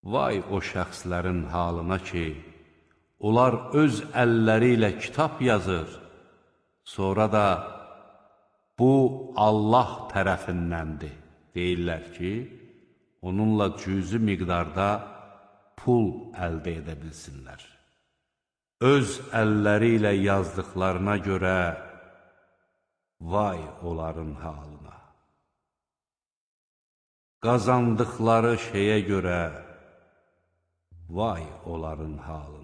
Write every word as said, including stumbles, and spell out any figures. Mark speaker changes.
Speaker 1: Vay o şəxslərin halına ki, onlar öz əlləri ilə kitab yazır, sonra da bu Allah tərəfindəndir deyirlər ki, onunla cüzi miqdarda pul əldə edə bilsinlər. Öz əlləri ilə yazdıqlarına görə vay onların halına. Qazandıqları şeyə görə vay onların halına.